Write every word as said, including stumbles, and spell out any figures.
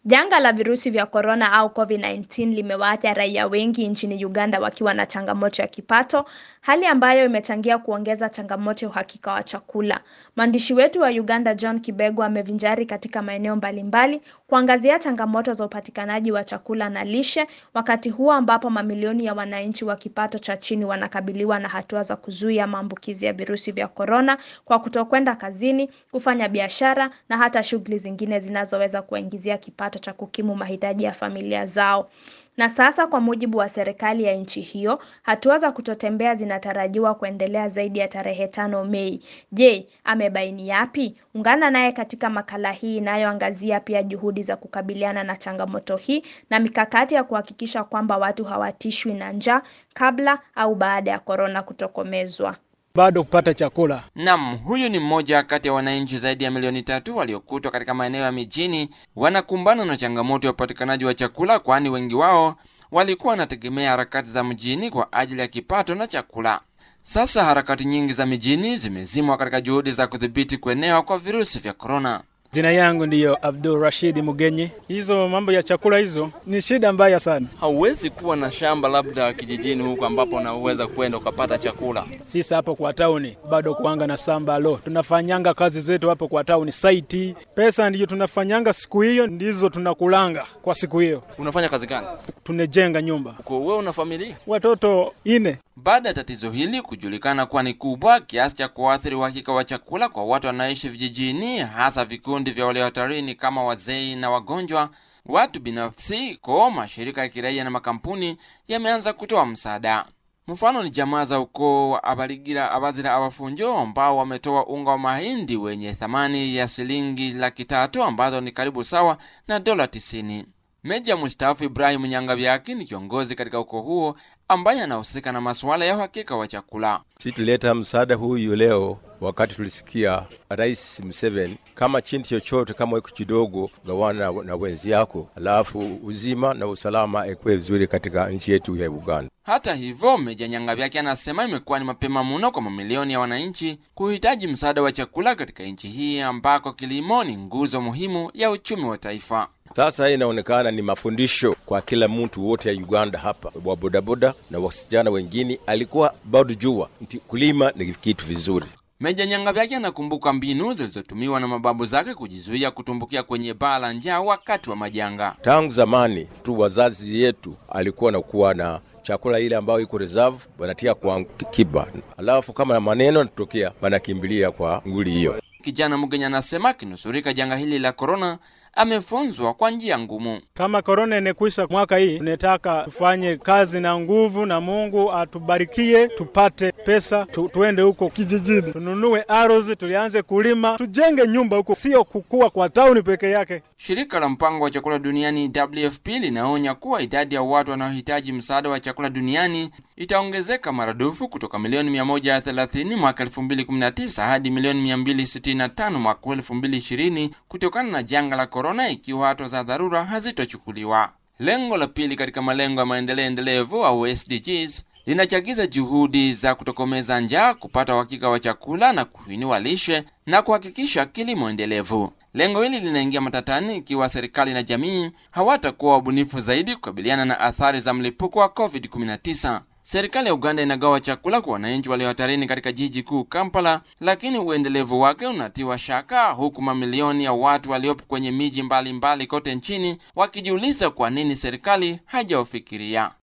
Janga la virusi vya corona au COVID kumi na tisa limewaacha raia wengi nchini Uganda wakiwa na changamoto ya kipato, hali ambayo imechangia kuongeza changamoto ya uhakika wa chakula. Mwandishi wetu wa Uganda John Kibego amevinjari katika maeneo mbalimbali kuangazia changamoto za upatikanaji wa chakula na lishe, wakati huo ambapo mamilioni ya wananchi wa kipato cha chini wanakabiliwa na hatua za kuzuia maambukizi ya virusi vya corona kwa kutokwenda kazini, kufanya biashara na hata shughuli zingine zinazoweza kuingizia kipato cha kukimu mahitaji ya familia zao. Na sasa kwa mujibu wa serikali ya nchi hiyo, hatua za kutotembea zinatarajiwa kuendelea zaidi ya tarehe tano Mei. Je, amebaini yapi? Ungana naye katika makala hii inayoangazia pia juhudi za kukabiliana na changamoto hii na mikakati ya kuhakikisha kwamba watu hawatishwi na njaa kabla au baada ya corona kutokomezwa. Bado kupata chakula. Naam, huyu ni mmoja kati ya wananchi zaidi ya milioni tatu waliokutwa katika maeneo ya mijini wanakumbana na changamoto ya upatikanaji wa chakula, kwani wengi wao walikuwa wanategemea harakati za mjini kwa ajili ya kipato na chakula. Sasa harakati nyingi za mijini zimezimwa katika juhudi za kudhibiti kuenea kwa virusi vya corona. Jina yangu ndiyo Abdul Rashid Mugenyi. Hizo mambo ya chakula hizo ni shida mbaya sana. Hauwezi kuwa na shamba labda kijijini huko ambapo unaweza kwenda ukapata chakula. Sisi hapo kwa tauni bado kuanga na samba lo. Tunafanyanga kazi zetu hapo kwa tauni site. Pesa ndiyo tunafanyanga siku hiyo, ndizo tunakulanga kwa siku hiyo. Unafanya kazi gani? Tunejenga nyumba. Uko wewe una familia? Watoto ine. Baada ya tatizo hili kujulikana kuwa ni kubwa kiasi cha kuathiri uhakika wa chakula kwa watu wanaishi vijijini, hasa vikundi vya wale hatarini kama wazee na wagonjwa, watu binafsi, kwa mashirika ya kiraia na makampuni yameanza kutoa msaada. Mfano ni jamaa za ukoo wa Abaligira Abazira Abafunjo ambao wametoa unga wa mahindi wenye thamani ya shilingi laki tatu ambazo ni karibu sawa na dola tisini. Meja mstaafu Ibrahim Nyangabyaki ni kiongozi katika ukoo huo ambaye anahusika na masuala ya uhakika wa chakula. Sisi tuleta msaada huyu leo wakati tulisikia Rais Museveni kama chinti chochote kama iko kidogo gawana na wenzi yako, alafu uzima na usalama ekwe vizuri katika nchi yetu ya Uganda. Hata hivyo, Meja Nyangabyaki anasema imekuwa ni mapema mno kwa mamilioni ya wananchi kuhitaji msaada wa chakula katika nchi hii ambako kilimo ni nguzo muhimu ya uchumi wa taifa. Sasa hii inaonekana ni mafundisho kwa kila mtu wote ya Uganda hapa, wa bodaboda na wasijana wengine alikuwa bado jua kulima ni kitu vizuri. Meja Nyangabyaki anakumbuka mbinu zilizotumiwa na mababu zake kujizuia kutumbukia kwenye baa la njaa wakati wa majanga. Tangu zamani tu wazazi yetu alikuwa na kuwa na chakula ile ambayo iko reserve wanatia kwa kiba, alafu kama maneno yanatokea wanakimbilia kwa nguli hiyo. Kijana Mugenya anasema kinusurika janga hili la corona amefunzwa kwa njia ngumu. Kama corona inekwisha mwaka hii, tunataka tufanye kazi na nguvu na Mungu atubarikie tupate pesa tu, tuende huko kijijini tununue ardhi, tulianze kulima, tujenge nyumba huko, sio kukua kwa tauni peke yake. Shirika la mpango wa chakula duniani W F P linaonya kuwa idadi ya watu wanaohitaji msaada wa chakula duniani itaongezeka maradufu kutoka milioni mia moja thelathini mwaka elfu mbili kumi na tisa hadi milioni mia mbili sitini na tano mwaka elfu mbili ishirini kutokana na janga la corona, ikiwa hatua za dharura hazitochukuliwa. Lengo la pili katika malengo ya maendeleo endelevu au S D Gs linachagiza juhudi za kutokomeza njaa, kupata uhakika wa chakula na kuinua lishe na kuhakikisha kilimo endelevu. Lengo hili linaingia matatani ikiwa serikali na jamii hawatakuwa wabunifu zaidi kukabiliana na athari za mlipuko wa COVID kumi na tisa. Serikali ya Uganda inagawa chakula kwa wananchi walio hatarini katika jiji kuu Kampala, lakini uendelevu wake unatiwa shaka, huku mamilioni ya watu waliopo kwenye miji mbalimbali kote nchini wakijiuliza kwa nini serikali haijawafikiria.